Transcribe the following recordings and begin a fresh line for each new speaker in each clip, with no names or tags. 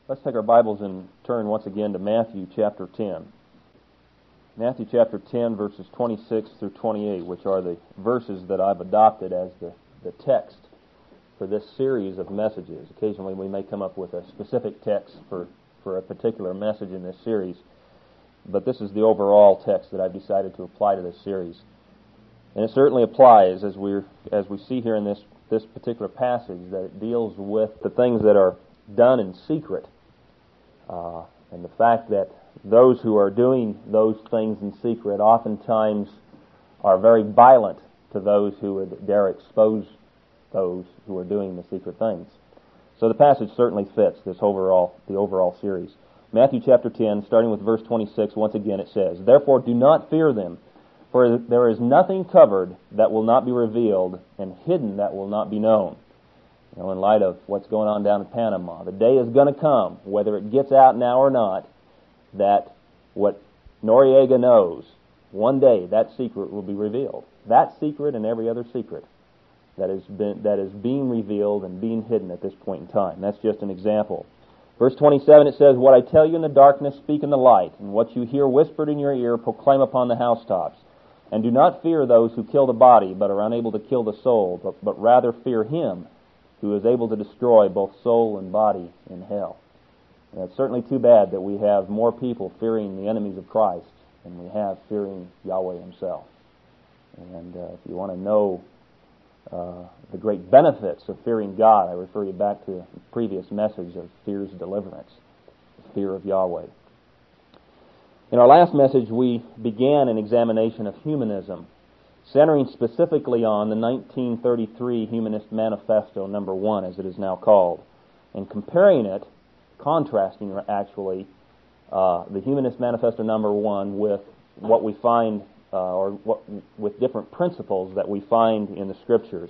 Let's take our Bibles and turn once again to Matthew chapter 10. Matthew chapter 10, verses 26 through 28, which are the verses that I've adopted as the text for this series of messages. Occasionally we may come up with a specific text for a particular message in this series, but this is the overall text that I've decided to apply to this series. And it certainly applies as we see here in this particular passage, that it deals with the things that are done in secret. And the fact that those who are doing those things in secret oftentimes are very violent to those who would dare expose those who are doing the secret things. So the passage certainly fits the overall series. Matthew chapter 10, starting with verse 26, once again it says, "Therefore do not fear them, for there is nothing covered that will not be revealed, and hidden that will not be known." You know, in light of what's going on down in Panama, the day is going to come, whether it gets out now or not, that what Noriega knows, one day that secret will be revealed. That secret and every other secret that is being revealed and being hidden at this point in time. That's just an example. Verse 27, it says, "What I tell you in the darkness, speak in the light, and what you hear whispered in your ear, proclaim upon the housetops. And do not fear those who kill the body, but are unable to kill the soul, but rather fear Him who is able to destroy both soul and body in hell." And it's certainly too bad that we have more people fearing the enemies of Christ than we have fearing Yahweh Himself. And if you want to know the great benefits of fearing God, I refer you back to the previous message of fear's deliverance, the fear of Yahweh. In our last message, we began an examination of humanism, centering specifically on the 1933 Humanist Manifesto, number 1, as it is now called, and comparing it, contrasting actually, the Humanist Manifesto number 1 with what we find, with different principles that we find in the Scriptures.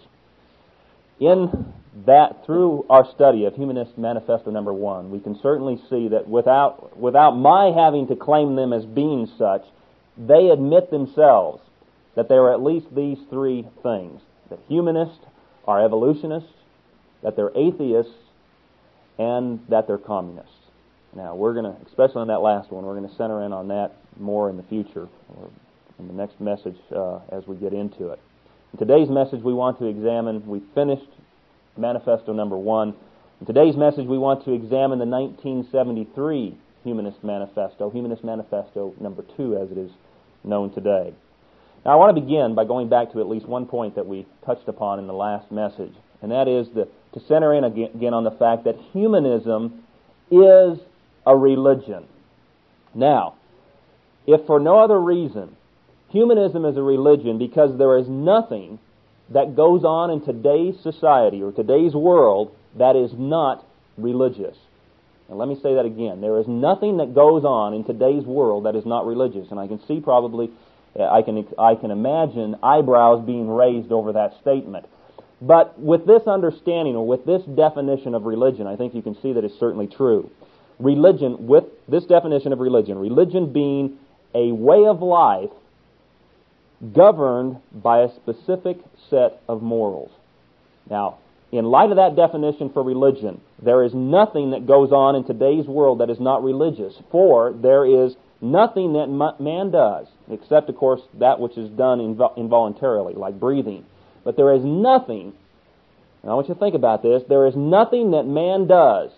In that, through our study of Humanist Manifesto number 1, we can certainly see that without my having to claim them as being such, they admit themselves that there are at least these three things: that humanists are evolutionists, that they're atheists, and that they're communists. Now, we're going to, especially on that last one, we're going to center in on that more in the future, or in the next message as we get into it. In today's message, we want to examine, we finished Manifesto number 1. In today's message, we want to examine the 1973 Humanist Manifesto number 2, as it is known today. Now, I want to begin by going back to at least one point that we touched upon in the last message, and that is to center in again on the fact that humanism is a religion. Now, if for no other reason, humanism is a religion because there is nothing that goes on in today's society or today's world that is not religious. And let me say that again. There is nothing that goes on in today's world that is not religious. And I can see probably, I can imagine eyebrows being raised over that statement. But with this understanding, or with this definition of religion, I think you can see that it's certainly true. Religion, with this definition of religion being a way of life governed by a specific set of morals. Now, in light of that definition for religion, there is nothing that goes on in today's world that is not religious, for there is nothing that man does, except, of course, that which is done involuntarily, like breathing. But there is nothing, and I want you to think about this, there is nothing that man does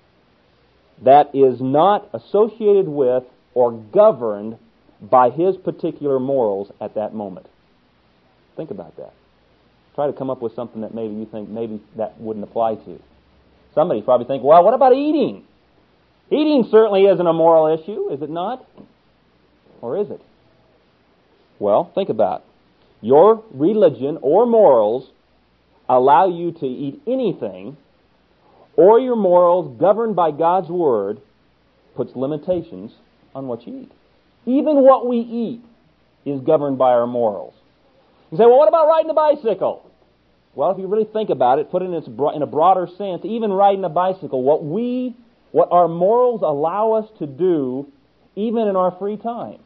that is not associated with or governed by his particular morals at that moment. Think about that. Try to come up with something that maybe you think maybe that wouldn't apply to. Somebody probably think, well, what about eating? Eating certainly isn't a moral issue, is it not? Or is it? Well, think about it. Your religion or morals allow you to eat anything, or your morals, governed by God's Word, puts limitations on what you eat. Even what we eat is governed by our morals. You say, well, what about riding a bicycle? Well, if you really think about it, put it in a broader sense, even riding a bicycle, what our morals allow us to do, even in our free time,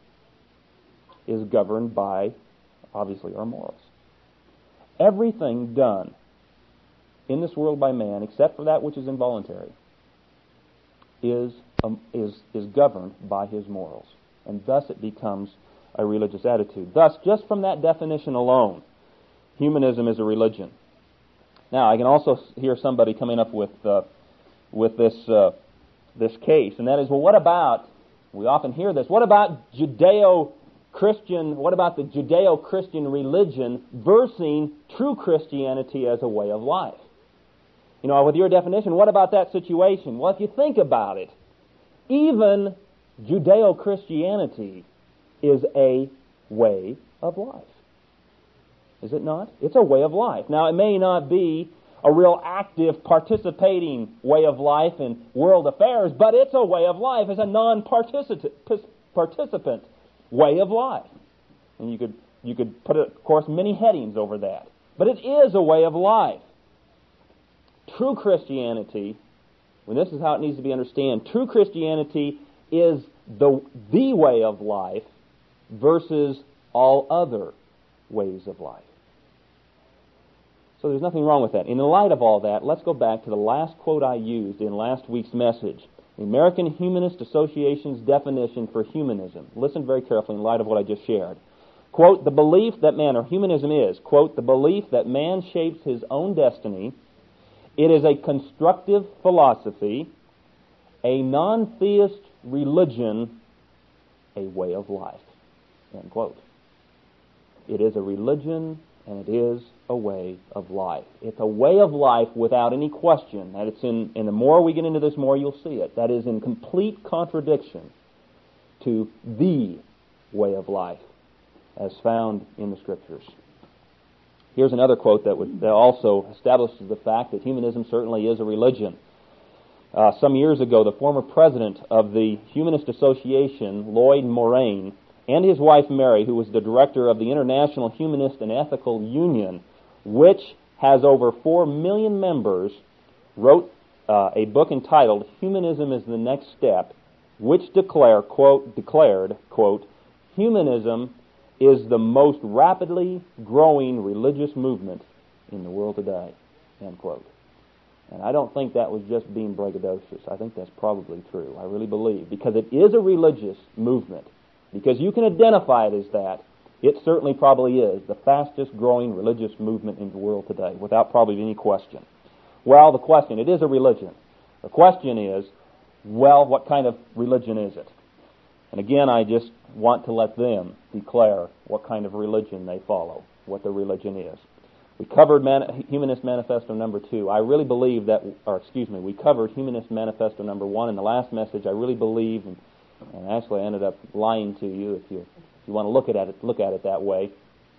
is governed by, obviously, our morals. Everything done in this world by man, except for that which is involuntary, is governed by his morals. And thus it becomes a religious attitude. Thus, just from that definition alone, humanism is a religion. Now, I can also hear somebody coming up with this case, and that is, well, what about, we often hear this, what about Judeo-Christian, what about the Judeo-Christian religion versus true Christianity as a way of life? You know, with your definition, what about that situation? Well, if you think about it, even Judeo-Christianity is a way of life. Is it not? It's a way of life. Now, it may not be a real active, participating way of life in world affairs, but it's a way of life. It's a non-participant way of life. And you could put, of course, many headings over that. But it is a way of life. True Christianity, when this is how it needs to be understood, true Christianity is the way of life versus all other ways of life. So there's nothing wrong with that. In the light of all that, let's go back to the last quote I used in last week's message. The American Humanist Association's definition for humanism. Listen very carefully in light of what I just shared. Quote, the belief that man, or humanism is, quote, the belief that man shapes his own destiny. It is a constructive philosophy, a non-theist religion, a way of life. End quote. It is a religion and it is a way of life. It's a way of life without any question. That it's and the more we get into this, more you'll see it. That is in complete contradiction to the way of life as found in the Scriptures. Here's another quote that also establishes the fact that humanism certainly is a religion. Some years ago, the former president of the Humanist Association, Lloyd Moraine, and his wife Mary, who was the director of the International Humanist and Ethical Union, which has over 4 million members, wrote a book entitled Humanism is the Next Step, which declared, quote, humanism is the most rapidly growing religious movement in the world today, end quote. And I don't think that was just being braggadocious. I think that's probably true. I really believe. Because it is a religious movement. Because you can identify it as that. It certainly probably is the fastest growing religious movement in the world today, without probably any question. Well, the question, it is a religion. The question is, well, what kind of religion is it? And again, I just want to let them declare what kind of religion they follow, what their religion is. We covered Humanist Manifesto number 2. I really believe that, we covered Humanist Manifesto number 1 in the last message. I really believe, and actually I ended up lying to you if you want to look at it that way.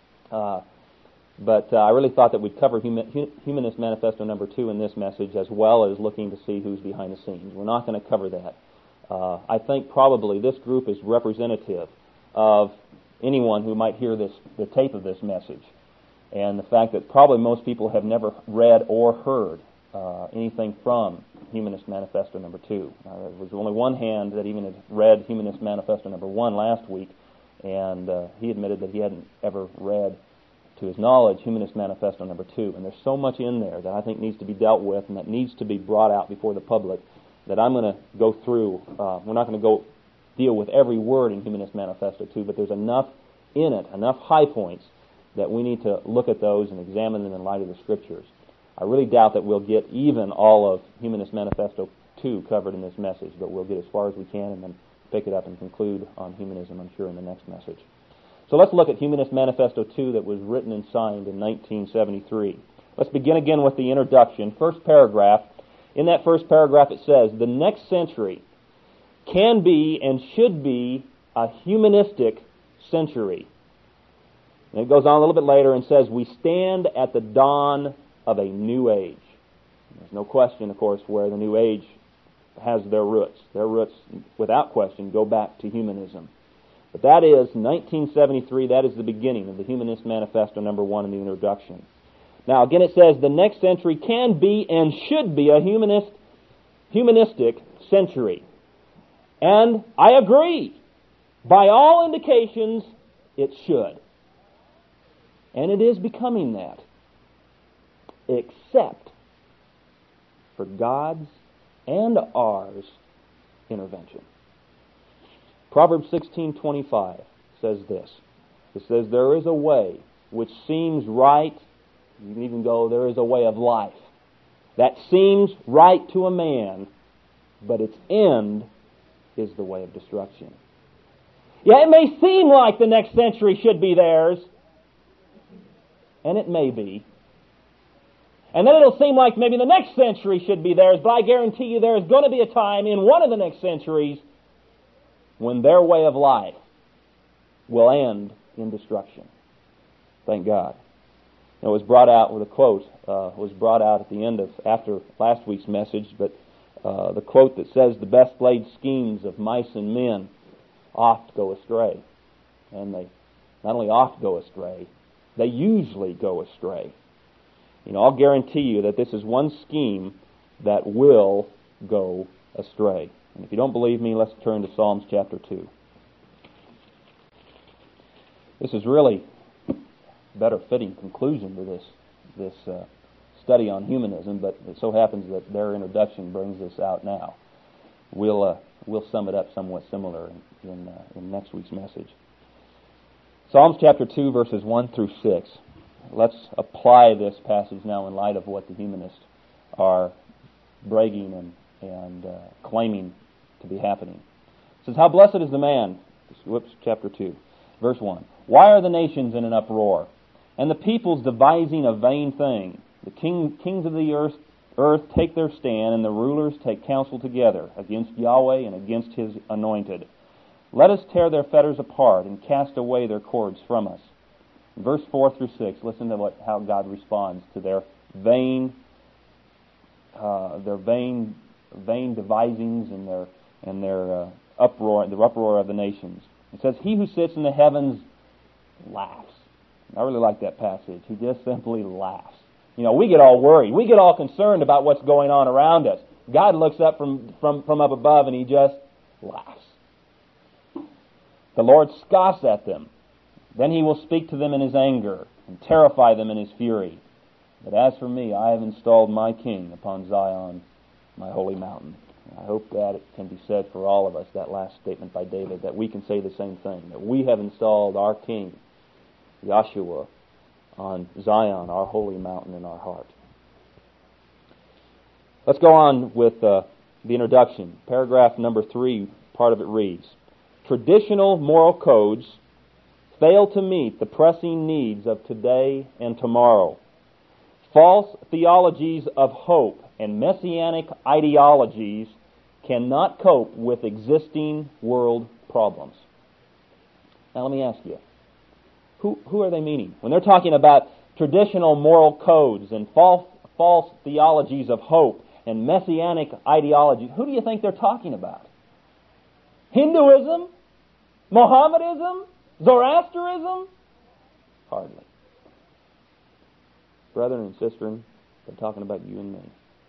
But I really thought that we'd cover Humanist Manifesto number 2 in this message, as well as looking to see who's behind the scenes. We're not going to cover that. I think probably this group is representative of anyone who might hear the tape of this message, and the fact that probably most people have never read or heard anything from Humanist Manifesto number 2. There was only one hand that even had read Humanist Manifesto number 1 last week, and he admitted that he hadn't ever read, to his knowledge, Humanist Manifesto number 2. And there's so much in there that I think needs to be dealt with and that needs to be brought out before the public that I'm going to go through. We're not going to go deal with every word in Humanist Manifesto 2, but there's enough in it, enough high points, that we need to look at those and examine them in light of the Scriptures. I really doubt that we'll get even all of Humanist Manifesto 2 covered in this message, but we'll get as far as we can and then pick it up and conclude on humanism, I'm sure, in the next message. So let's look at Humanist Manifesto 2 that was written and signed in 1973. Let's begin again with the introduction. First paragraph. In that first paragraph it says, the next century can be and should be a humanistic century. And it goes on a little bit later and says, we stand at the dawn of a new age. There's no question, of course, where the new age has their roots. Their roots, without question, go back to humanism. But that is 1973, that is the beginning of the Humanist Manifesto number 1 in the introduction. Now, again, it says, the next century can be and should be a humanistic century. And I agree. By all indications, it should. And it is becoming that. Except for God's and ours intervention. Proverbs 16:25 says this. It says, there is a way which seems right. You can even go, there is a way of life that seems right to a man, but its end is the way of destruction. Yeah, it may seem like the next century should be theirs, and it may be. And then it'll seem like maybe the next century should be theirs, but I guarantee you there is going to be a time in one of the next centuries when their way of life will end in destruction. Thank God. It was brought out with a quote, was brought out at the end of, after last week's message, but the quote that says, the best laid schemes of mice and men oft go astray. And they not only oft go astray, they usually go astray. I'll guarantee you that this is one scheme that will go astray. And if you don't believe me, let's turn to Psalms chapter 2. This is really a better fitting conclusion to this study on humanism, but it so happens that their introduction brings this out now. We'll sum it up somewhat similar in next week's message. Psalms chapter 2, verses 1 through 6. Let's apply this passage now in light of what the humanists are bragging and claiming to be happening. It says, how blessed is the man, chapter 2, verse 1. Why are the nations in an uproar, and the peoples devising a vain thing? The kings of the earth take their stand, and the rulers take counsel together against Yahweh and against His anointed. Let us tear their fetters apart and cast away their cords from us. In verse 4 through 6, listen to how God responds to their vain devisings and their uproar, the uproar of the nations. It says, he who sits in the heavens laughs. I really like that passage. He just simply laughs. We get all worried. We get all concerned about what's going on around us. God looks up from up above and He just laughs. The Lord scoffs at them. Then He will speak to them in His anger and terrify them in His fury. But as for me, I have installed my King upon Zion, my holy mountain. I hope that it can be said for all of us, that last statement by David, that we can say the same thing, that we have installed our King, Yahshua, on Zion, our holy mountain in our heart. Let's go on with the introduction. Paragraph number 3, part of it reads, traditional moral codes fail to meet the pressing needs of today and tomorrow. False theologies of hope and messianic ideologies cannot cope with existing world problems. Now let me ask you, who are they meaning? When they're talking about traditional moral codes and false theologies of hope and messianic ideologies, who do you think they're talking about? Hinduism? Mohammedanism? Zoroastrianism? Hardly. Brethren and sisters, they're talking about you and me.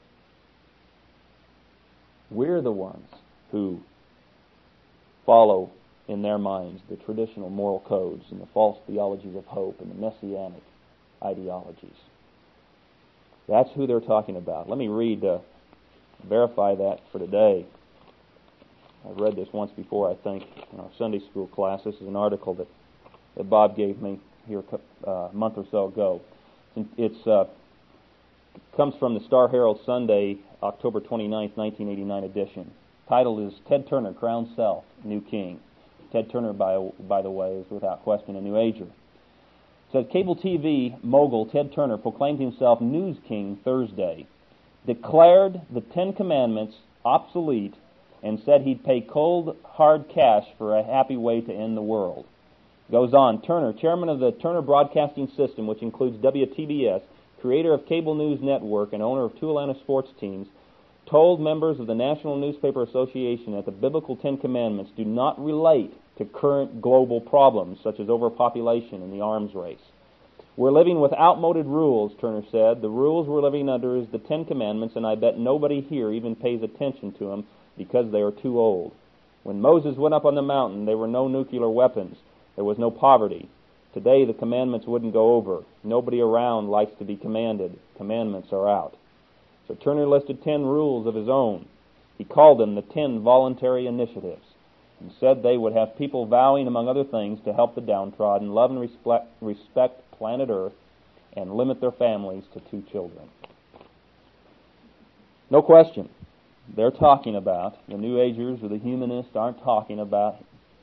We're the ones who follow in their minds the traditional moral codes and the false theologies of hope and the messianic ideologies. That's who they're talking about. Let me verify that for today. I've read this once before, I think, in our Sunday school class. This is an article that Bob gave me here a month or so ago. It comes from the Star Herald Sunday, October 29th, 1989 edition. Title is Ted Turner, Crowned Self, New King. Ted Turner, by the way, is without question a New Ager. It says, cable TV mogul Ted Turner proclaimed himself News King Thursday, declared the Ten Commandments obsolete, and said he'd pay cold, hard cash for a happy way to end the world. Goes on, Turner, chairman of the Turner Broadcasting System, which includes WTBS, creator of Cable News Network and owner of 2 Atlanta sports teams, told members of the National Newspaper Association that the biblical Ten Commandments do not relate to current global problems such as overpopulation and the arms race. We're living with outmoded rules, Turner said. The rules we're living under is the Ten Commandments, and I bet nobody here even pays attention to them because they are too old. When Moses went up on the mountain, there were no nuclear weapons. There was no poverty. Today, the commandments wouldn't go over. Nobody around likes to be commanded. Commandments are out. So Turner listed 10 rules of his own. He called them the 10 voluntary initiatives and said they would have people vowing, among other things, to help the downtrodden, love and respect planet Earth, and limit their families to 2 children. No question, they're talking about, the New Agers or the humanists aren't talking about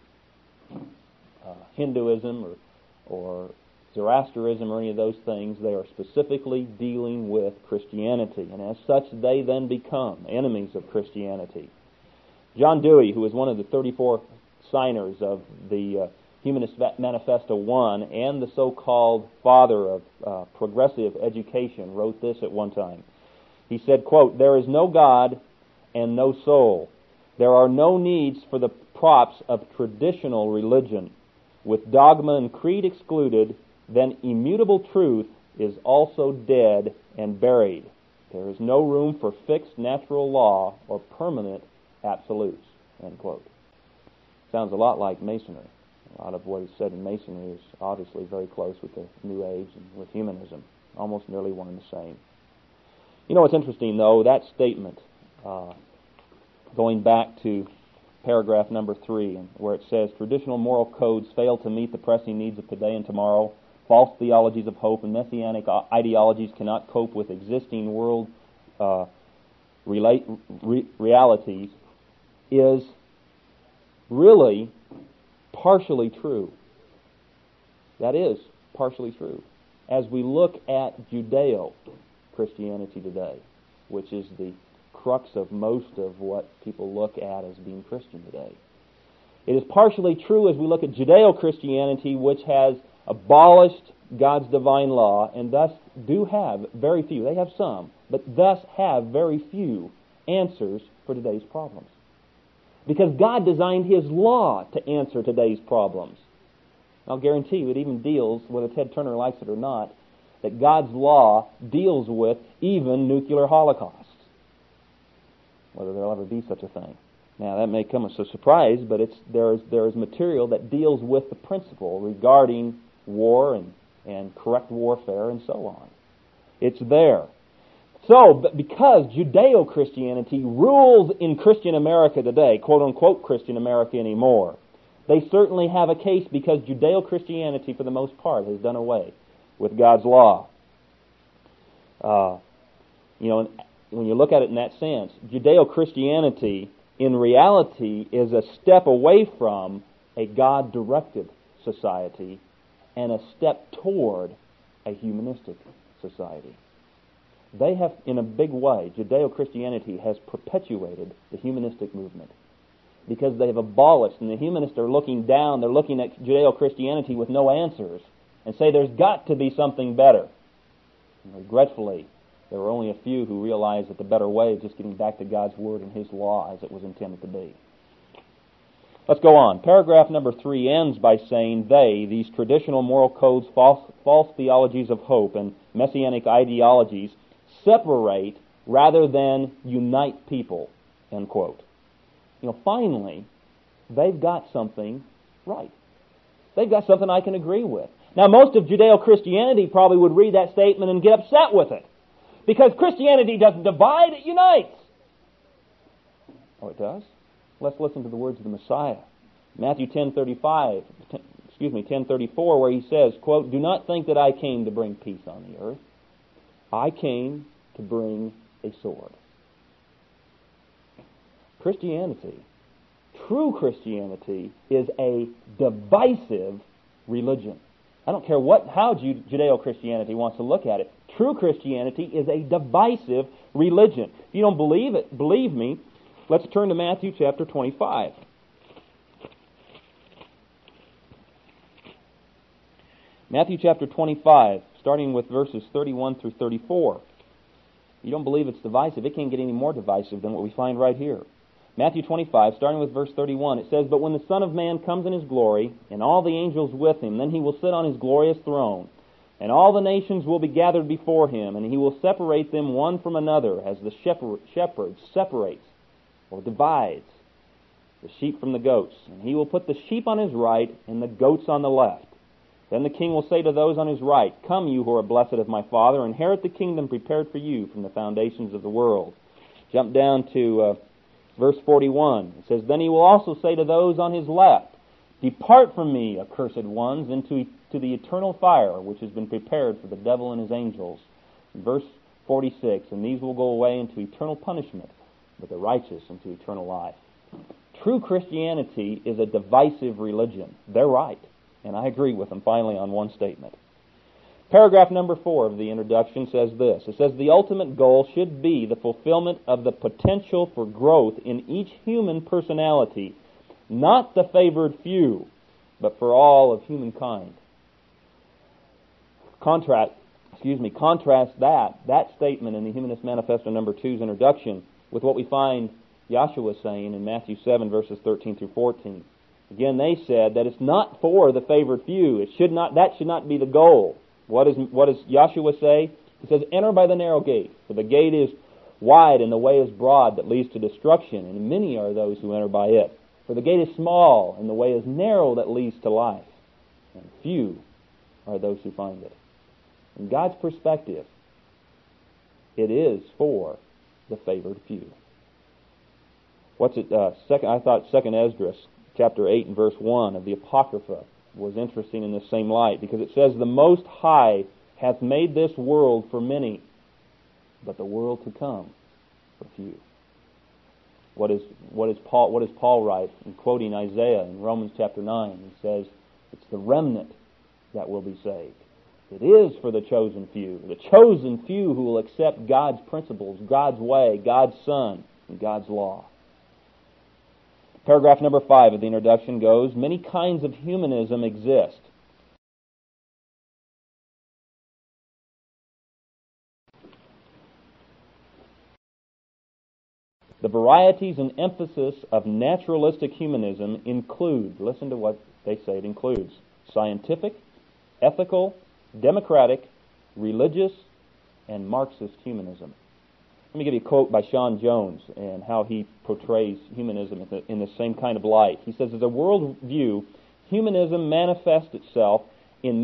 Hinduism or Zoroastrianism or any of those things. They are specifically dealing with Christianity, and as such they then become enemies of Christianity. John Dewey, who was one of the 34 signers of the Humanist Manifesto 1 and the so-called father of progressive education, wrote this at one time. He said, quote, "There is no God and no soul. There are no needs for the props of traditional religion. With dogma and creed excluded, then immutable truth is also dead and buried. There is no room for fixed natural law or permanent absolutes." End quote. Sounds a lot like Masonry. A lot of what is said in Masonry is obviously very close with the New Age and with humanism, almost nearly one and the same. You know what's interesting, though? That statement, going back to paragraph number 3, where it says, traditional moral codes fail to meet the pressing needs of today and tomorrow. False theologies of hope and messianic ideologies cannot cope with existing world realities, is really partially true. That is partially true. As we look at Judeo-Christianity today, which is the crux of most of what people look at as being Christian today. It is partially true as we look at Judeo-Christianity, which has abolished God's divine law and thus do have very few, they have some, but thus have very few answers for today's problems. Because God designed His law to answer today's problems. I'll guarantee you it even deals, whether Ted Turner likes it or not, that God's law deals with even nuclear holocausts. Whether there'll ever be such a thing. Now, that may come as a surprise, but there is material that deals with the principle regarding war and correct warfare and so on. It's there. So, but because Judeo-Christianity rules in Christian America today, quote-unquote Christian America anymore, they certainly have a case because Judeo-Christianity, for the most part, has done away with God's law. When you look at it in that sense, Judeo-Christianity, in reality, is a step away from a God-directed society and a step toward a humanistic society. They have, in a big way, Judeo-Christianity has perpetuated the humanistic movement because they have abolished, and the humanists are looking down, they're looking at Judeo-Christianity with no answers and say there's got to be something better. And regretfully, there were only a few who realized that the better way is just getting back to God's Word and His law as it was intended to be. Let's go on. Paragraph number 3 ends by saying these traditional moral codes, false theologies of hope, and messianic ideologies separate rather than unite people, end quote. Finally, they've got something right. They've got something I can agree with. Now, most of Judeo-Christianity probably would read that statement and get upset with it. Because Christianity doesn't divide, it unites. Oh, it does? Let's listen to the words of the Messiah. Matthew 10:34, where He says, quote, "Do not think that I came to bring peace on the earth. I came to bring a sword." Christianity, true Christianity, is a divisive religion. I don't care how Judeo-Christianity wants to look at it. True Christianity is a divisive religion. If you don't believe it, believe me, let's turn to Matthew chapter 25. Matthew chapter 25, starting with verses 31 through 34. You don't believe it's divisive, it can't get any more divisive than what we find right here. Matthew 25, starting with verse 31, it says, "But when the Son of Man comes in His glory, and all the angels with Him, then He will sit on His glorious throne. And all the nations will be gathered before Him, and He will separate them one from another, as the shepherd separates or divides the sheep from the goats. And He will put the sheep on His right and the goats on the left. Then the King will say to those on His right, 'Come, you who are blessed of my Father, inherit the kingdom prepared for you from the foundations of the world.'" Jump down to Verse 41, it says, "Then he will also say to those on his left, 'Depart from me, accursed ones, into the eternal fire, which has been prepared for the devil and his angels.'" Verse 46, "And these will go away into eternal punishment, but the righteous into eternal life." True Christianity is a divisive religion. They're right, and I agree with them finally on one statement. Paragraph number 4 of the introduction says this. It says, "The ultimate goal should be the fulfillment of the potential for growth in each human personality, not the favored few, but for all of humankind." Contrast that statement in the Humanist Manifesto number 2's introduction with what we find Yahshua saying in Matthew 7 verses 13 through 14. Again, they said that it's not for the favored few. That should not be the goal. What does Yahshua say? He says, "Enter by the narrow gate, for the gate is wide and the way is broad that leads to destruction, and many are those who enter by it. For the gate is small and the way is narrow that leads to life, and few are those who find it." In God's perspective, it is for the favored few. I thought 2 Esdras, chapter 8 and verse 1 of the Apocrypha was interesting in the same light, because it says, "The Most High hath made this world for many, but the world to come for few." What does Paul write in quoting Isaiah in Romans chapter 9? He says, "It's the remnant that will be saved." It is for the chosen few who will accept God's principles, God's way, God's Son, and God's law. Paragraph number 5 of the introduction goes, "Many kinds of humanism exist. The varieties and emphasis of naturalistic humanism include," listen to what they say it includes, "scientific, ethical, democratic, religious, and Marxist humanism." Let me give you a quote by Sean Jones and how he portrays humanism in the same kind of light. He says, "As a world view, humanism manifests itself in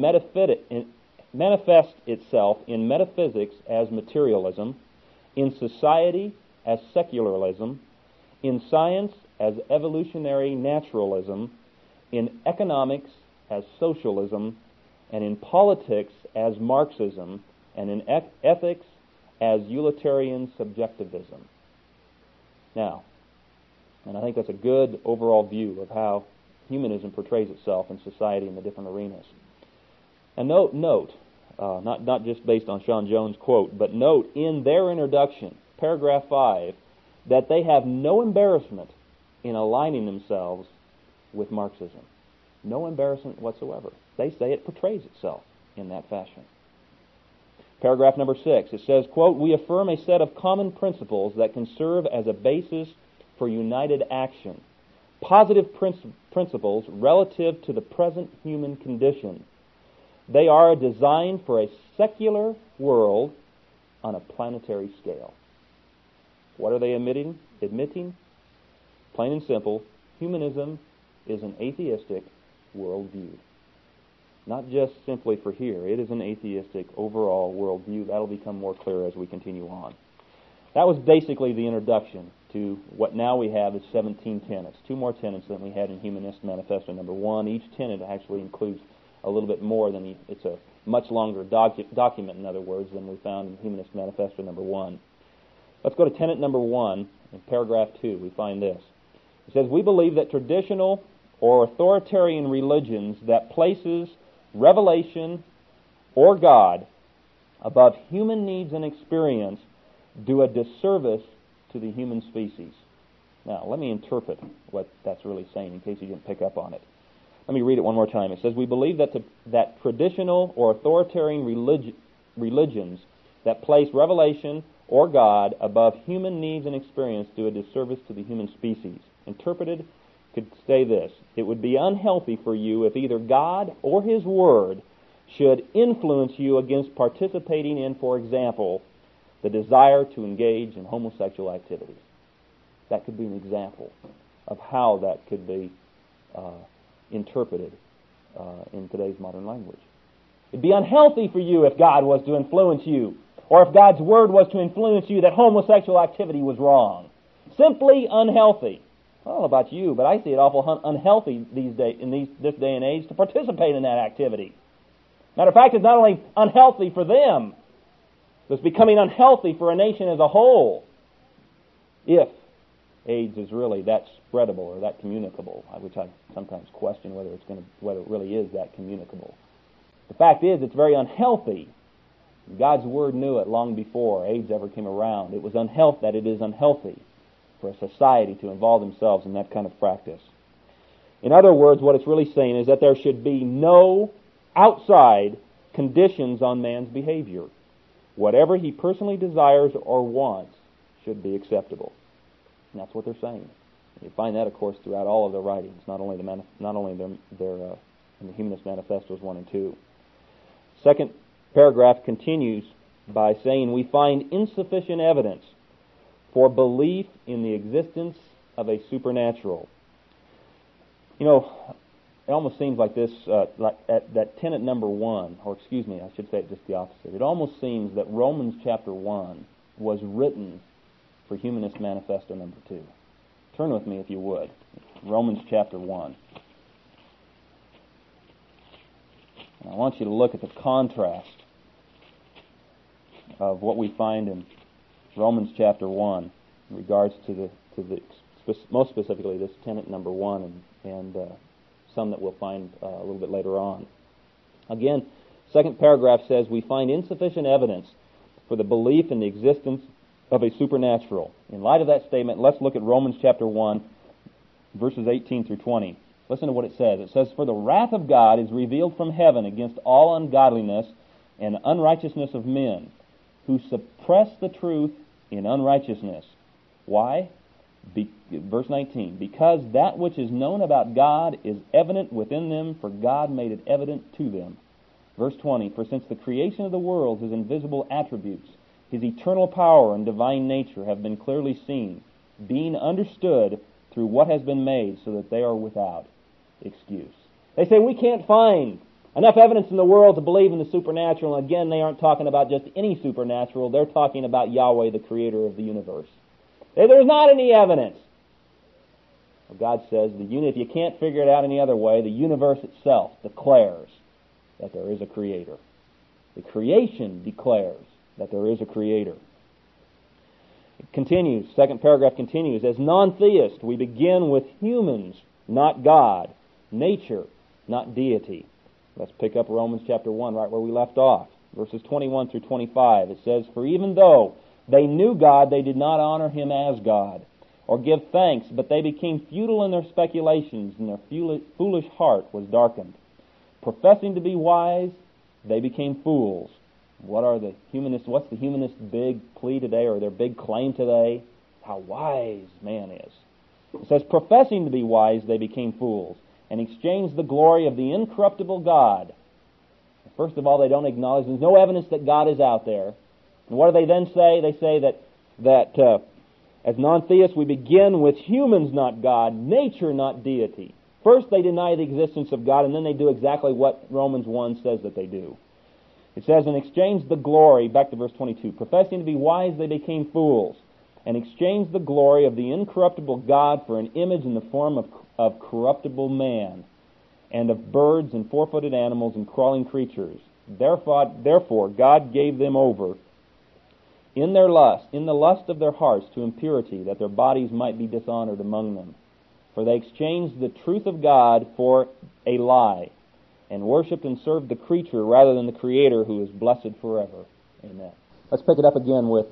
metaphysics as materialism, in society as secularism, in science as evolutionary naturalism, in economics as socialism, and in politics as Marxism, and in ethics as utilitarian subjectivism." Now, and I think that's a good overall view of how humanism portrays itself in society in the different arenas. And note, not just based on Sean Jones' quote, but note in their introduction, paragraph 5, that they have no embarrassment in aligning themselves with Marxism. No embarrassment whatsoever. They say it portrays itself in that fashion. Paragraph number 6, it says, quote, "We affirm a set of common principles that can serve as a basis for united action. Positive principles relative to the present human condition. They are designed for a secular world on a planetary scale." What are they admitting? Plain and simple, humanism is an atheistic worldview. Not just simply for here. It is an atheistic overall worldview. That'll become more clear as we continue on. That was basically the introduction to what now we have is 17 tenets. 2 more tenets than we had in Humanist Manifesto number 1. Each tenet actually includes a little bit more than it's a much longer document, in other words, than we found in Humanist Manifesto number 1. Let's go to tenet number 1 in paragraph 2. We find this. It says, "We believe that traditional or authoritarian religions that places revelation or God above human needs and experience do a disservice to the human species." Now, let me interpret what that's really saying in case you didn't pick up on it. Let me read it one more time. It says, "We believe that traditional or authoritarian religions that place revelation or God above human needs and experience do a disservice to the human species." Interpreted could say this: it would be unhealthy for you if either God or His Word should influence you against participating in, for example, the desire to engage in homosexual activities. That could be an example of how that could be interpreted in today's modern language. It'd be unhealthy for you if God was to influence you, or if God's Word was to influence you that homosexual activity was wrong. simply unhealthy. I don't know about you, but I see it awful unhealthy these days, this day and age, to participate in that activity. Matter of fact, it's not only unhealthy for them, but it's becoming unhealthy for a nation as a whole. If AIDS is really that spreadable or that communicable, which I sometimes question whether it really is that communicable. The fact is, it's very unhealthy. God's Word knew it long before AIDS ever came around. It is unhealthy for a society to involve themselves in that kind of practice. In other words, what it's really saying is that there should be no outside conditions on man's behavior. Whatever he personally desires or wants should be acceptable. And that's what they're saying. And you find that, of course, throughout all of their writings, not only in the Humanist Manifestos 1 and 2. Second paragraph continues by saying, we find insufficient evidence for belief in the existence of a supernatural. You know, it almost seems like this, that tenet number 1, or excuse me, I should say it just the opposite. It almost seems that Romans chapter 1 was written for Humanist Manifesto number 2. Turn with me, if you would. Romans chapter 1. And I want you to look at the contrast of what we find in Romans chapter 1 in regards to most specifically this tenet number 1 and some that we'll find a little bit later on. Again, second paragraph says, we find insufficient evidence for the belief in the existence of a supernatural. In light of that statement, let's look at Romans chapter 1, verses 18 through 20. Listen to what it says. It says, for the wrath of God is revealed from heaven against all ungodliness and unrighteousness of men, who suppress the truth in unrighteousness. Why? Verse 19, because that which is known about God is evident within them, for God made it evident to them. Verse 20, for since the creation of the world, his invisible attributes, his eternal power and divine nature have been clearly seen, being understood through what has been made, so that they are without excuse. They say we can't find enough evidence in the world to believe in the supernatural. And again, they aren't talking about just any supernatural. They're talking about Yahweh, the creator of the universe. There's not any evidence. Well, God says, if you can't figure it out any other way, the universe itself declares that there is a creator. The creation declares that there is a creator. It continues, second paragraph continues, as non-theists, we begin with humans, not God, nature, not deity. Let's pick up Romans chapter 1 right where we left off. Verses 21 through 25. It says, for even though they knew God, they did not honor him as God, or give thanks, but they became futile in their speculations, and their foolish heart was darkened. Professing to be wise, they became fools. What's the humanist big plea today, or their big claim today? How wise man is. It says, professing to be wise, they became fools, and exchanged the glory of the incorruptible God. First of all, they don't acknowledge there's no evidence that God is out there. And what do they then say? They say that as non-theists, we begin with humans, not God, nature, not deity. First, they deny the existence of God, and then they do exactly what Romans 1 says that they do. It says, and exchanged the glory, back to verse 22, professing to be wise, they became fools, and exchanged the glory of the incorruptible God for an image in the form of corruptible man, and of birds and four-footed animals and crawling creatures. Therefore, God gave them over in the lust of their hearts to impurity, that their bodies might be dishonored among them. For they exchanged the truth of God for a lie, and worshipped and served the creature rather than the Creator, who is blessed forever. Amen. Let's pick it up again with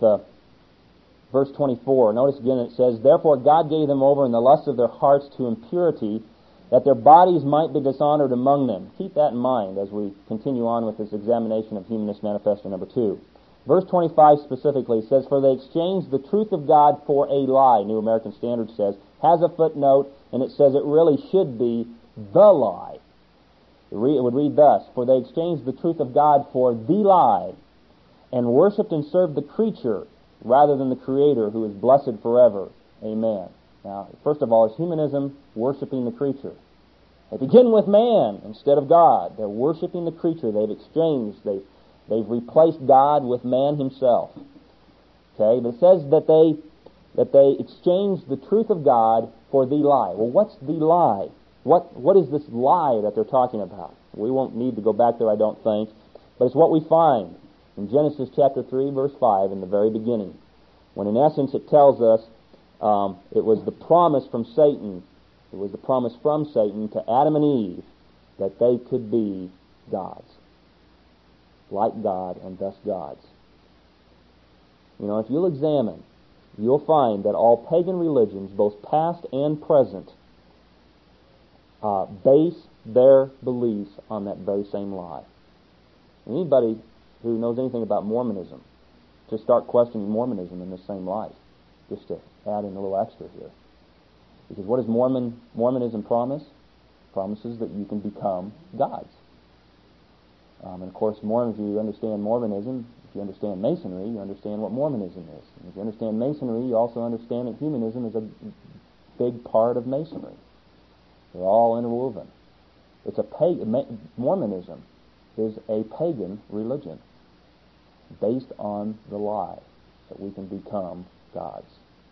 verse 24. Notice again it says, therefore God gave them over in the lust of their hearts to impurity, that their bodies might be dishonored among them. Keep that in mind as we continue on with this examination of Humanist Manifesto number 2. Verse 25 specifically says, for they exchanged the truth of God for a lie, New American Standard says, has a footnote, and it says it really should be the lie. It would read thus, for they exchanged the truth of God for the lie, and worshipped and served the creature rather than the Creator, who is blessed forever. Amen. Now, first of all, is humanism worshiping the creature? They begin with man instead of God. They're worshiping the creature. They've exchanged. They've replaced God with man himself. Okay, but it says that they that they exchanged the truth of God for the lie. Well, what's the lie? What is this lie that they're talking about? We won't need to go back there, I don't think, but it's what we find in Genesis chapter 3, verse 5, in the very beginning, when in essence it tells us it was the promise from Satan. It was the promise from Satan to Adam and Eve that they could be gods, like God and thus gods. You know, if you'll examine, you'll find that all pagan religions, both past and present, base their beliefs on that very same lie. Anybody who knows anything about Mormonism, just start questioning Mormonism in the same light, just to add in a little extra here. Because what does Mormonism promise? It promises that you can become gods. And of course, if you understand Mormonism, if you understand Masonry, you understand what Mormonism is. And if you understand Masonry, you also understand that humanism is a big part of Masonry. They're all interwoven. Mormonism is a pagan religion based on the lie that we can become gods.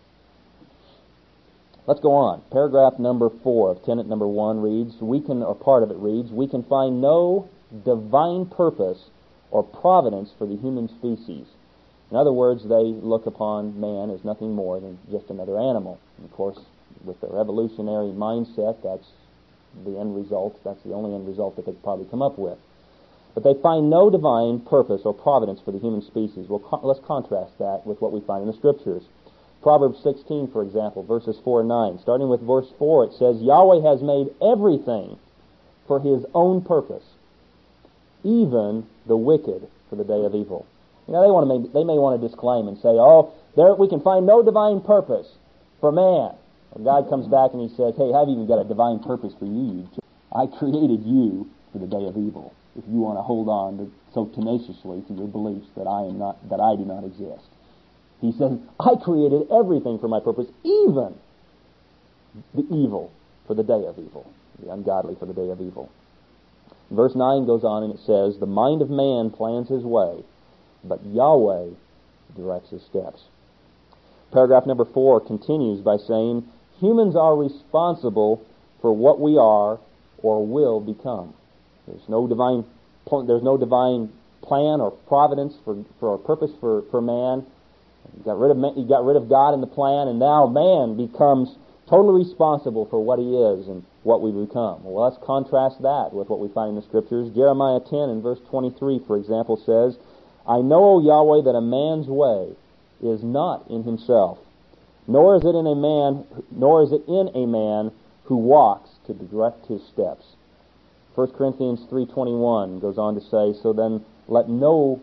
Let's go on. Paragraph number 4 of tenet number 1 reads, part of it reads, we can find no divine purpose or providence for the human species. In other words, they look upon man as nothing more than just another animal. And of course, with their evolutionary mindset, that's the end result. That's the only end result that they could probably come up with. But they find no divine purpose or providence for the human species. Well, let's contrast that with what we find in the Scriptures. Proverbs 16, for example, verses 4 and 9. Starting with verse 4, it says, Yahweh has made everything for His own purpose, even the wicked for the day of evil. You know, they may want to disclaim and say, we can find no divine purpose for man. Well, God comes back and He says, hey, I've even got a divine purpose for you. I created you for the day of evil. If you want to hold on so tenaciously to your beliefs that I do not exist. He says, I created everything for my purpose, even the evil for the day of evil, the ungodly for the day of evil. Verse 9 goes on and it says, the mind of man plans his way, but Yahweh directs his steps. Paragraph number 4 continues by saying, humans are responsible for what we are or will become. There's no divine plan or providence for a purpose for man. He got rid of God in the plan, and now man becomes totally responsible for what he is and what we become. Well, let's contrast that with what we find in the Scriptures. Jeremiah 10 and verse 23, for example, says, I know, O Yahweh, that a man's way is not in himself, nor is it in a man who walks to direct his steps. 1 Corinthians 3:21 goes on to say, so then let no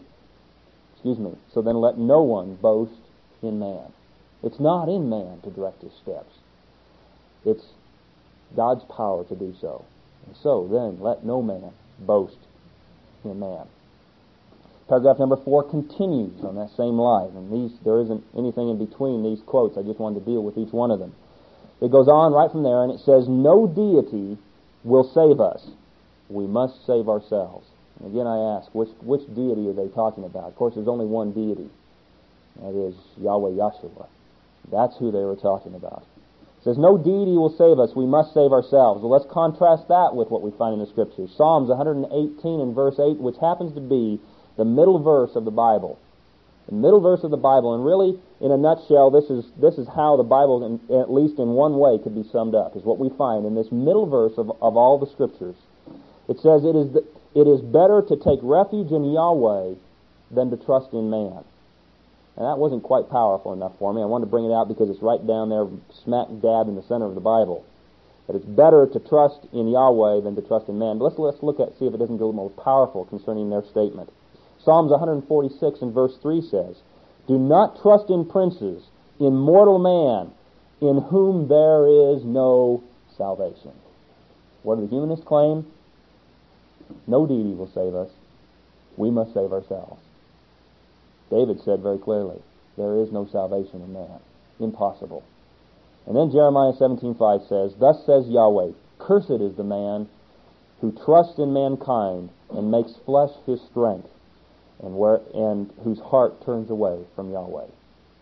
one boast in man. It's not in man to direct his steps. It's God's power to do so. And so then let no man boast in man. Paragraph number 4 continues on that same line, and there isn't anything in between these quotes. I just wanted to deal with each one of them. It goes on right from there, and it says, no deity will save us. We must save ourselves. And again, I ask, which deity are they talking about? Of course, there's only one deity. That is Yahweh Yahshua. That's who they were talking about. It says, no deity will save us. We must save ourselves. Well, let's contrast that with what we find in the Scriptures. Psalms 118 and verse 8, which happens to be the middle verse of the Bible. The middle verse of the Bible, and really, in a nutshell, this is how the Bible, at least in one way, could be summed up, is what we find in this middle verse of all the Scriptures. It says, it is better to take refuge in Yahweh than to trust in man. And that wasn't quite powerful enough for me. I wanted to bring it out because it's right down there, smack dab in the center of the Bible. That it's better to trust in Yahweh than to trust in man. But let's see if it doesn't go more powerful concerning their statement. Psalms 146 and verse 3 says, do not trust in princes, in mortal man, in whom there is no salvation. What do the humanists claim? No deity will save us. We must save ourselves. David said very clearly, there is no salvation in man. Impossible. And then Jeremiah 17:5 says, thus says Yahweh, cursed is the man who trusts in mankind and makes flesh his strength, and whose heart turns away from Yahweh.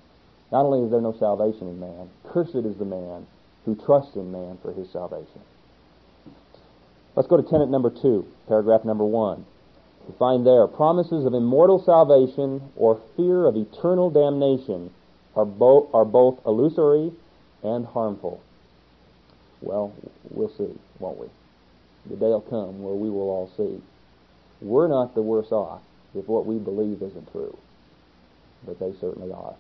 Not only is there no salvation in man, cursed is the man who trusts in man for his salvation. Let's go to tenet number 2, paragraph number 1. We find there, promises of immortal salvation or fear of eternal damnation are both illusory and harmful. Well, we'll see, won't we? The day will come where we will all see. We're not the worse off if what we believe isn't true, but they certainly are.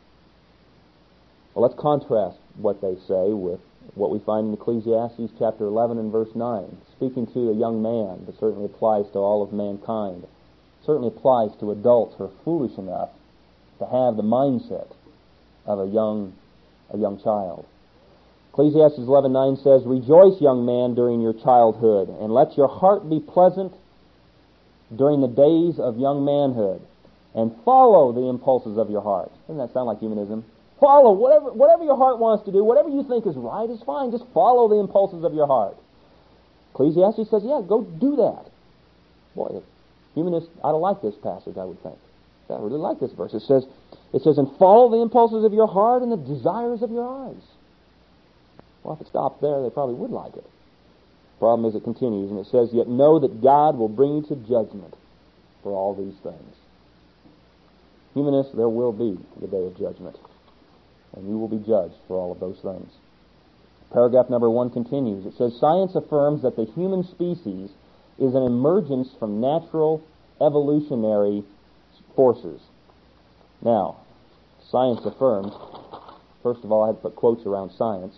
Well, let's contrast what they say with what we find in Ecclesiastes chapter 11 and verse 9. Speaking to a young man, but certainly applies to all of mankind. Certainly applies to adults who are foolish enough to have the mindset of a young child. Ecclesiastes 11:9 says, "Rejoice, young man, during your childhood, and let your heart be pleasant during the days of young manhood, and follow the impulses of your heart." Doesn't that sound like humanism? Follow whatever your heart wants to do, whatever you think is right is fine. Just follow the impulses of your heart. Ecclesiastes says, yeah, go do that. Boy, humanists ought to like this passage, I would think. I really like this verse. It says, and follow the impulses of your heart and the desires of your eyes. Well, if it stopped there, they probably would like it. Problem is, it continues, and it says, yet know that God will bring you to judgment for all these things. Humanists, there will be the day of judgment, and you will be judged for all of those things. Paragraph number 1 continues. It says, science affirms that the human species is an emergence from natural evolutionary forces. Now, science affirms, first of all, I had to put quotes around science,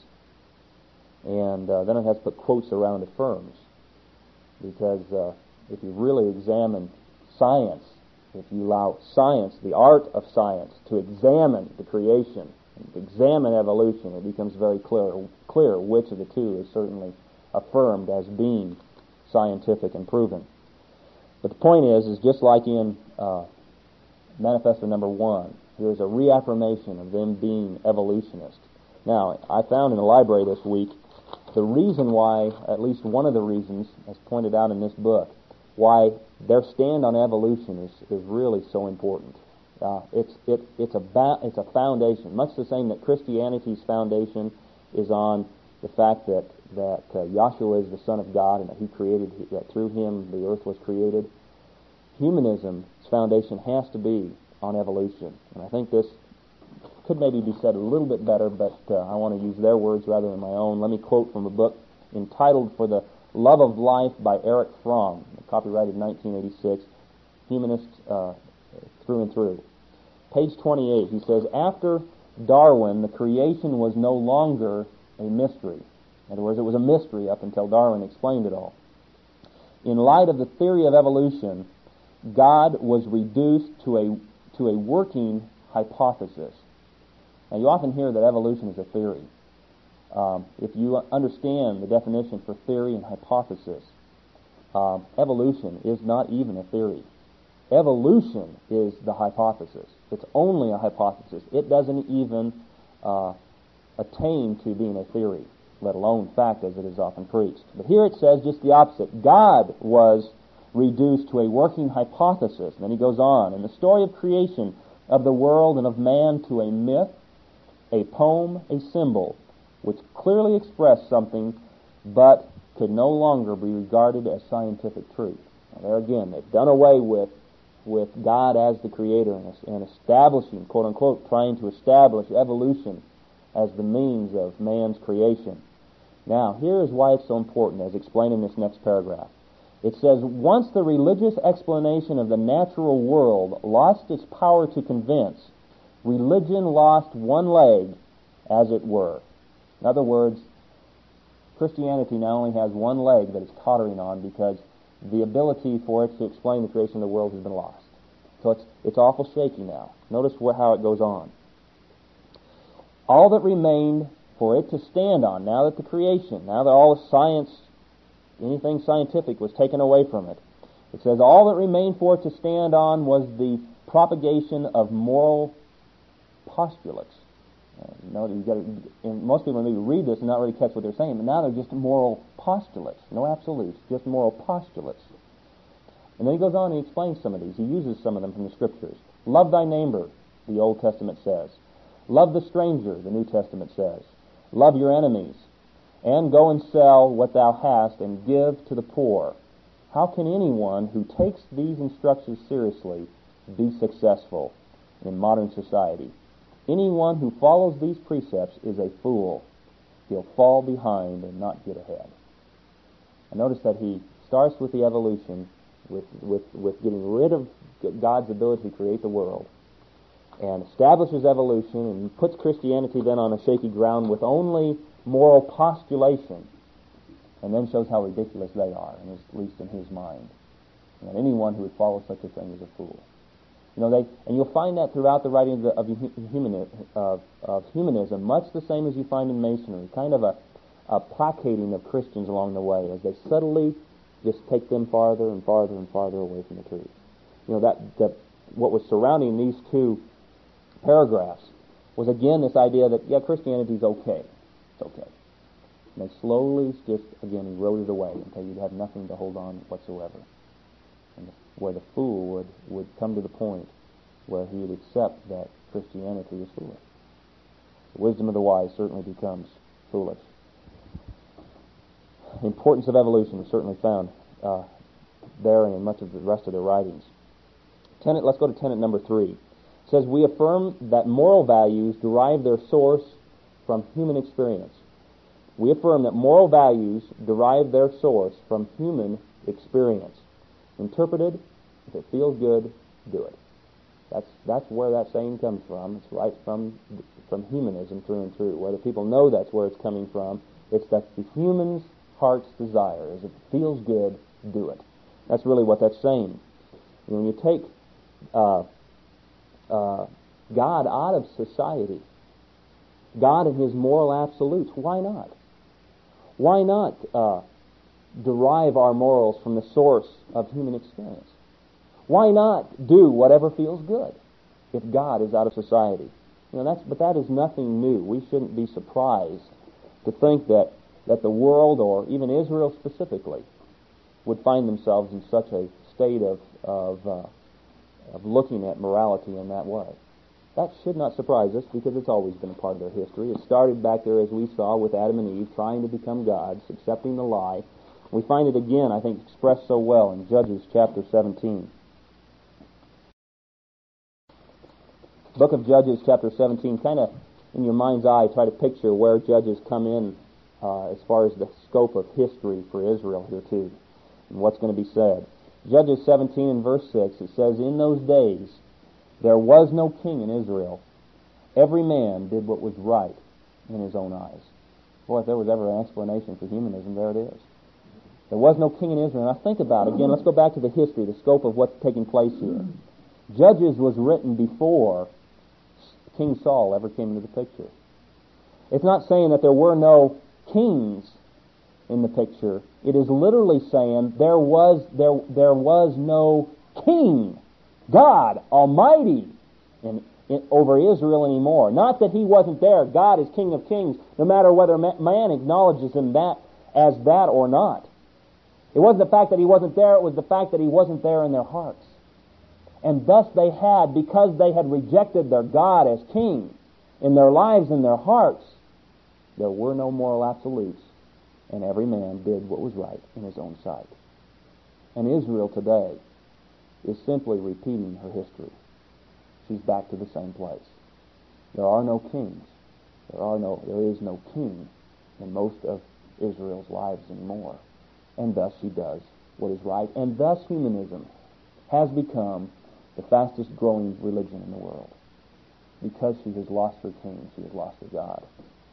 and then I had to put quotes around affirms, because if you really examine science, if you allow science, the art of science, to examine the creation, examine evolution, it becomes very clear which of the two is certainly affirmed as being scientific and proven. But the point is just like in Manifesto number 1, here's a reaffirmation of them being evolutionists. Now, I found in the library this week the reason why, at least one of the reasons, as pointed out in this book, why their stand on evolution is really so important. It's a foundation, much the same that Christianity's foundation is on the fact that Yahshua is the Son of God and that He created, that through Him the earth was created. Humanism's foundation has to be on evolution, and I think this could maybe be said a little bit better, but I want to use their words rather than my own. Let me quote from a book entitled "For the Love of Life" by Erich Fromm, copyrighted 1986, humanist through and through. Page 28, he says, after Darwin, the creation was no longer a mystery. In other words, it was a mystery up until Darwin explained it all. In light of the theory of evolution, God was reduced to a working hypothesis. Now, you often hear that evolution is a theory. If you understand the definition for theory and hypothesis, evolution is not even a theory. Evolution is the hypothesis. It's only a hypothesis. It doesn't even attain to being a theory, let alone fact as it is often preached. But here it says just the opposite. God was reduced to a working hypothesis. And then he goes on. In the story of creation of the world and of man to a myth, a poem, a symbol, which clearly expressed something but could no longer be regarded as scientific truth. Now, there again, they've done away with God as the creator and establishing, quote unquote, trying to establish evolution as the means of man's creation. Now, here is why it's so important, as explained in this next paragraph. It says, once the religious explanation of the natural world lost its power to convince, religion lost one leg, as it were. In other words, Christianity now only has one leg that it's tottering on because the ability for it to explain the creation of the world has been lost. So it's awful shaky now. Notice how it goes on. All that remained for it to stand on, now that the creation, now that all the science, anything scientific was taken away from it, it says all that remained for it to stand on was the propagation of moral postulates. And most people maybe read this and not really catch what they're saying, but now they're just moral postulates, no absolutes, just moral postulates. And then he goes on and he explains some of these. He uses some of them from the Scriptures. Love thy neighbor, the Old Testament says. Love the stranger, the New Testament says. Love your enemies. And go and sell what thou hast and give to the poor. How can anyone who takes these instructions seriously be successful in modern society? Anyone who follows these precepts is a fool. He'll fall behind and not get ahead. I notice that he starts with the evolution, with getting rid of God's ability to create the world, and establishes evolution and puts Christianity then on a shaky ground with only moral postulation, and then shows how ridiculous they are, at least in his mind. And anyone who would follow such a thing is a fool. And you'll find that throughout the writings of humanism, much the same as you find in Masonry, kind of a placating of Christians along the way as they subtly just take them farther and farther and farther away from the truth. That what was surrounding these two paragraphs was again this idea that, Christianity's okay. It's okay. And they slowly just, again, eroded away until you'd have nothing to hold on whatsoever. And where the fool would come to the point where he would accept that Christianity is foolish. The wisdom of the wise certainly becomes foolish. The importance of evolution is certainly found there and in much of the rest of their writings. Let's go to tenet number 3. It says, we affirm that moral values derive their source from human experience. We affirm that moral values derive their source from human experience. Interpreted, if it feels good, do it. That's where that saying comes from. It's right from humanism through and through. Whether people know that's where it's coming from, it's that the human's heart's desire is, if it feels good, do it. That's really what that's saying. When you take God out of society, God and his moral absolutes, why not? Why not derive our morals from the source of human experience? Why not do whatever feels good if God is out of society? But that is nothing new. We shouldn't be surprised to think that the world, or even Israel specifically, would find themselves in such a state of looking at morality in that way. That should not surprise us, because it's always been a part of their history. It started back there, as we saw, with Adam and Eve trying to become gods, accepting the lie. We find it again, I think, expressed so well in Judges chapter 17. Book of Judges chapter 17, kind of in your mind's eye, try to picture where Judges come in as far as the scope of history for Israel here too, and what's going to be said. Judges 17 and verse 6, it says, in those days there was no king in Israel. Every man did what was right in his own eyes. Boy, if there was ever an explanation for humanism, there it is. There was no king in Israel. Now think about it. Again, let's go back to the history, the scope of what's taking place here. Judges was written before King Saul ever came into the picture. It's not saying that there were no kings in the picture. It is literally saying there was no king, God Almighty, over Israel anymore. Not that he wasn't there. God is King of Kings, no matter whether man acknowledges him as that or not. It wasn't the fact that he wasn't there, it was the fact that he wasn't there in their hearts. And thus because they had rejected their God as king in their lives and their hearts, there were no moral absolutes, and every man did what was right in his own sight. And Israel today is simply repeating her history. She's back to the same place. There are no kings. There is no king in most of Israel's lives anymore. And thus she does what is right. And thus humanism has become the fastest growing religion in the world. Because she has lost her king, she has lost her God.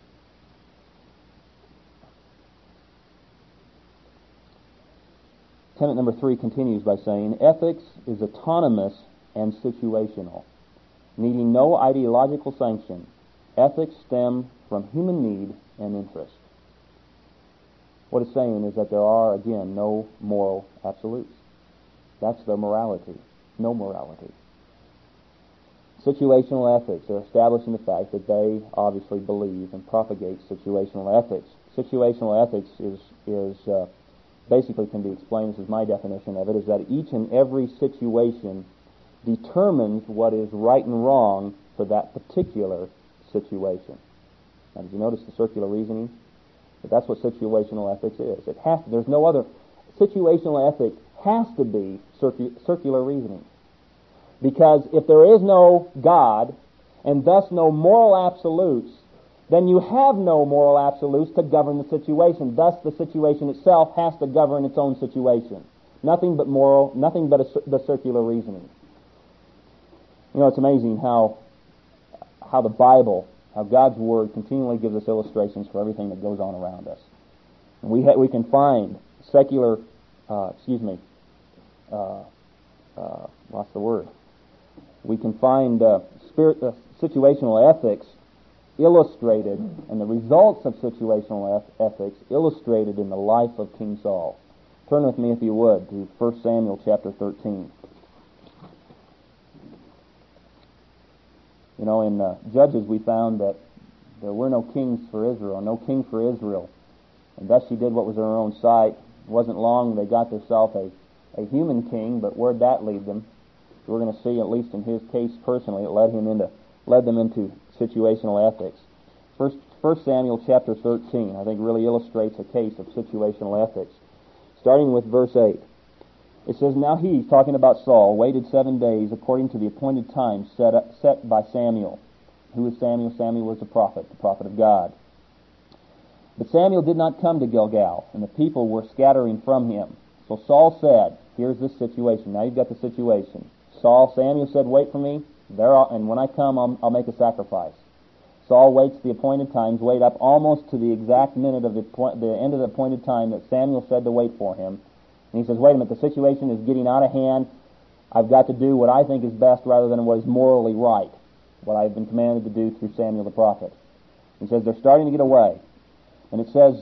Tenet number 3 continues by saying, ethics is autonomous and situational, needing no ideological sanction. Ethics stem from human need and interest. What it's saying is that there are, again, no moral absolutes. That's their morality. No morality. Situational ethics are establishing the fact that they obviously believe and propagate situational ethics. Situational ethics is basically can be explained, this is my definition of it, is that each and every situation determines what is right and wrong for that particular situation. Now, did you notice the circular reasoning? But that's what situational ethics is. It has to, there's no other. Situational ethics has to be circular reasoning. Because if there is no God, and thus no moral absolutes, then you have no moral absolutes to govern the situation. Thus the situation itself has to govern its own situation. Nothing but the circular reasoning. You know, it's amazing how the Bible, how God's Word continually gives us illustrations for everything that goes on around us. And we can find secular, what's the word? We can find situational ethics illustrated, and the results of situational ethics illustrated in the life of King Saul. Turn with me, if you would, to 1 Samuel chapter 13. You know, in Judges we found that there were no kings for Israel, no king for Israel, and thus she did what was in her own sight. It wasn't long they got themselves a human king, but where'd that lead them? We're going to see, at least in his case personally, it led them into situational ethics. 1 Samuel chapter 13, I think, really illustrates a case of situational ethics. Starting with verse 8. It says, Now he, talking about Saul, waited 7 days according to the appointed time set by Samuel. Who is Samuel? Samuel was the prophet of God. But Samuel did not come to Gilgal, and the people were scattering from him. So Saul said, here's this situation. Now you've got the situation. Samuel said, wait for me, and when I come, I'll make a sacrifice. Saul waits the appointed times, wait up almost to the exact minute of the end of the appointed time that Samuel said to wait for him. And he says, wait a minute, the situation is getting out of hand. I've got to do what I think is best rather than what is morally right, what I've been commanded to do through Samuel the prophet. He says, they're starting to get away. And it says,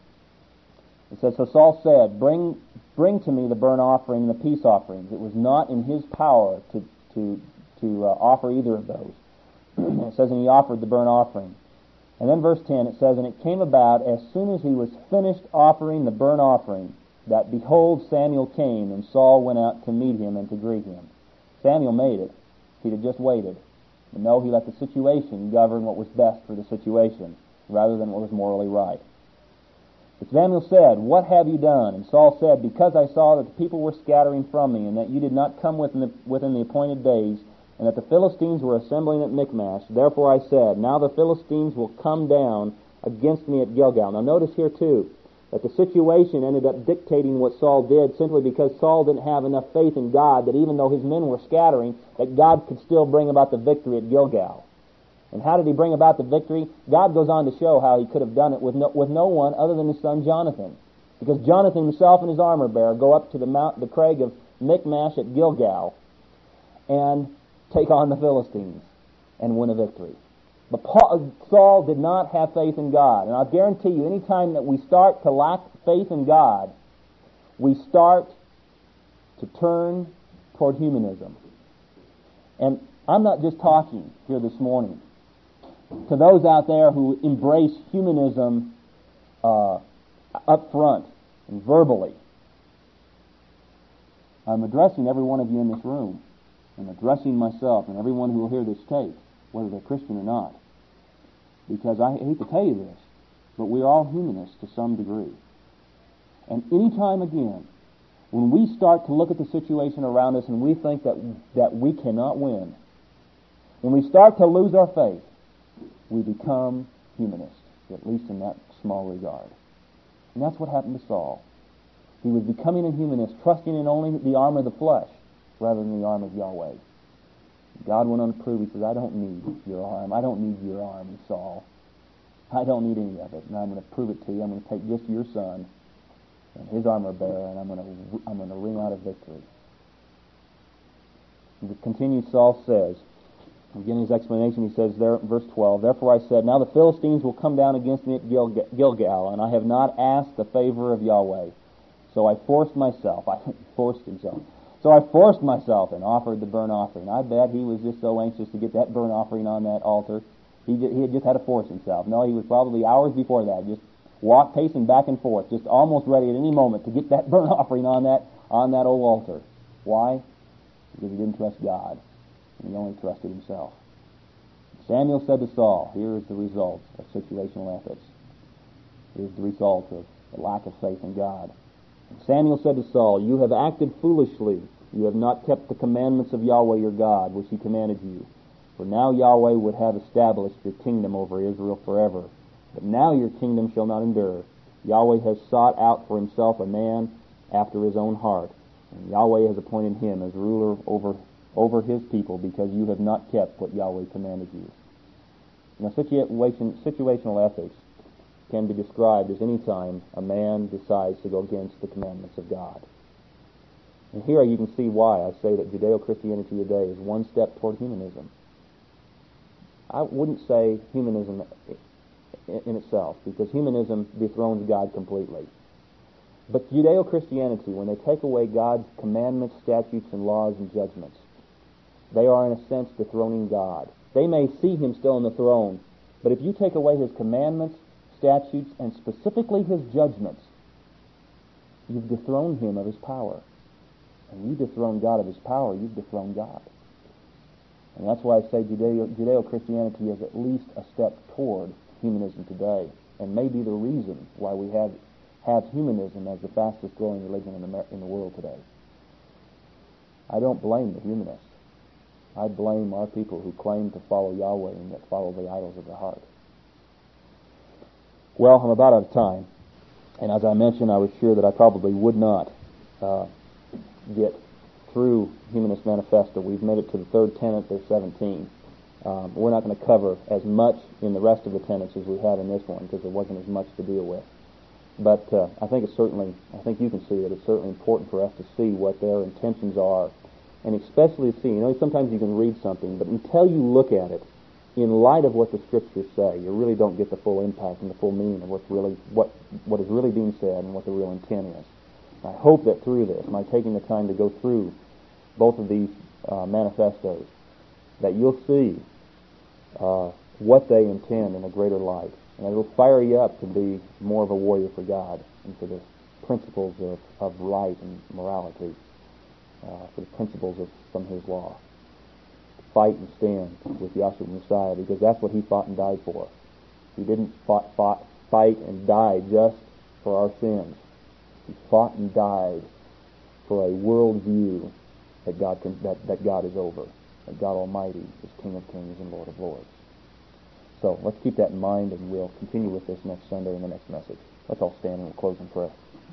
so Saul said, Bring to me the burnt offering and the peace offerings. It was not in his power to offer either of those. It says, and he offered the burnt offering. And then verse 10, it says, And it came about as soon as he was finished offering the burnt offering, that behold, Samuel came, and Saul went out to meet him and to greet him. Samuel made it. He'd have just waited. But no, he let the situation govern what was best for the situation, rather than what was morally right. But Samuel said, What have you done? And Saul said, Because I saw that the people were scattering from me, and that you did not come within the appointed days, and that the Philistines were assembling at Michmash. Therefore I said, Now the Philistines will come down against me at Gilgal. Now notice here too, that the situation ended up dictating what Saul did simply because Saul didn't have enough faith in God that even though his men were scattering, that God could still bring about the victory at Gilgal. And how did he bring about the victory? God goes on to show how he could have done it with no one other than his son Jonathan. Because Jonathan himself and his armor bearer go up to the crag of Michmash at Gilgal and take on the Philistines and win a victory. But Saul did not have faith in God. And I'll guarantee you, any time that we start to lack faith in God, we start to turn toward humanism. And I'm not just talking here this morning to those out there who embrace humanism up front and verbally. I'm addressing every one of you in this room. I'm addressing myself and everyone who will hear this tape, whether they're Christian or not. Because I hate to tell you this, but we're all humanists to some degree. And any time again, when we start to look at the situation around us and we think that we cannot win, when we start to lose our faith, we become humanists, at least in that small regard. And that's what happened to Saul. He was becoming a humanist, trusting in only the arm of the flesh rather than the arm of Yahweh. God went on to prove, he says, I don't need your arm. I don't need your arm, Saul. I don't need any of it. And I'm going to prove it to you. I'm going to take just your son and his armor bearer, and I'm going to wring out a victory. And continued, Saul says, again his explanation, he says there, verse 12, Therefore I said, Now the Philistines will come down against me at Gilgal, and I have not asked the favor of Yahweh. So I forced myself. So I forced myself and offered the burnt offering. I bet he was just so anxious to get that burnt offering on that altar. He had just had to force himself. No, he was probably hours before that, just pacing back and forth, just almost ready at any moment to get that burnt offering on that old altar. Why? Because he didn't trust God, and he only trusted himself.
Samuel said to Saul, here is the result of situational ethics. Here's the result of the lack of faith in God. Samuel said to Saul, you have acted foolishly. You have not kept the commandments of Yahweh your God, which he commanded you. For now Yahweh would have established your kingdom over Israel forever. But now your kingdom shall not endure. Yahweh has sought out for himself a man after his own heart, and Yahweh has appointed him as ruler over his people, because you have not kept what Yahweh commanded you. Now, situational ethics can be described as any time a man decides to go against the commandments of God. And here you can see why I say that Judeo-Christianity today is one step toward humanism. I wouldn't say humanism in itself, because humanism dethrones God completely. But Judeo-Christianity, when they take away God's commandments, statutes, and laws and judgments, they are in a sense dethroning God. They may see him still on the throne, but if you take away his commandments, statutes, and specifically his judgments, you've dethroned him of his power. And you dethrone God of his power, you've dethroned God. And that's why I say Judeo-Christianity is at least a step toward humanism today, and may be the reason why we have humanism as the fastest growing religion in the world today. I don't blame the humanists. I blame our people who claim to follow Yahweh and yet follow the idols of the heart. Well, I'm about out of time, and as I mentioned, I was sure that I probably would not get through Humanist Manifesto. We've made it to the third tenet. There's 17. We're not going to cover as much in the rest of the tenets as we have in this one, because there wasn't as much to deal with. But I think you can see that it's certainly important for us to see what their intentions are, and especially to see, sometimes you can read something, but until you look at it in light of what the Scriptures say, you really don't get the full impact and the full meaning of what is really being said and what the real intent is. I hope that through this, by taking the time to go through both of these manifestos, that you'll see what they intend in a greater light, and it'll fire you up to be more of a warrior for God and for the principles of right and morality, for the principles from His law. Fight and stand with Yahshua Messiah, because that's what He fought and died for. He didn't fight and die just for our sins. He fought and died for a world view that God is over, that God Almighty is King of Kings and Lord of Lords. So let's keep that in mind, and we'll continue with this next Sunday in the next message. Let's all stand and we'll close in prayer.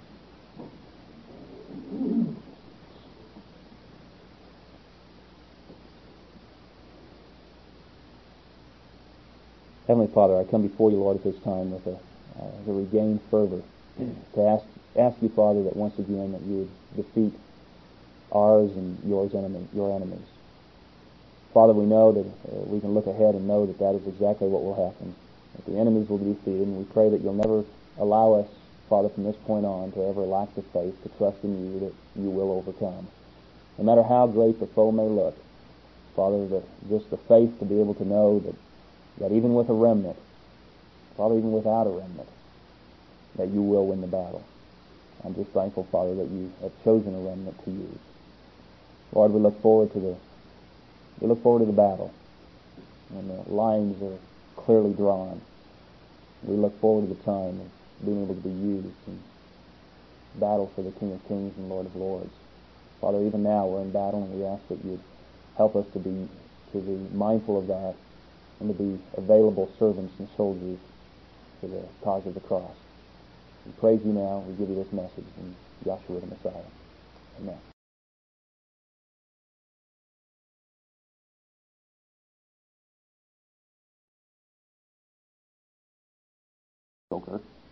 Heavenly Father, I come before you, Lord, at this time with a regained fervor to ask you, Father, that once again that you would defeat ours and your enemies. Father, we know that we can look ahead and know that that is exactly what will happen, that the enemies will be defeated, and we pray that you'll never allow us, Father, from this point on to ever lack the faith to trust in you that you will overcome. No matter how great the foe may look, Father, just the faith to be able to know that even with a remnant, Father, even without a remnant, that you will win the battle. I'm just thankful, Father, that you have chosen a remnant to use. Lord, we look forward to the battle, and the lines are clearly drawn. We look forward to the time of being able to be used in battle for the King of Kings and Lord of Lords. Father, even now we're in battle, and we ask that you help us to be mindful of that, and to be available servants and soldiers for the cause of the cross. We praise you now. We give you this message in Yahshua the Messiah. Amen. Joker.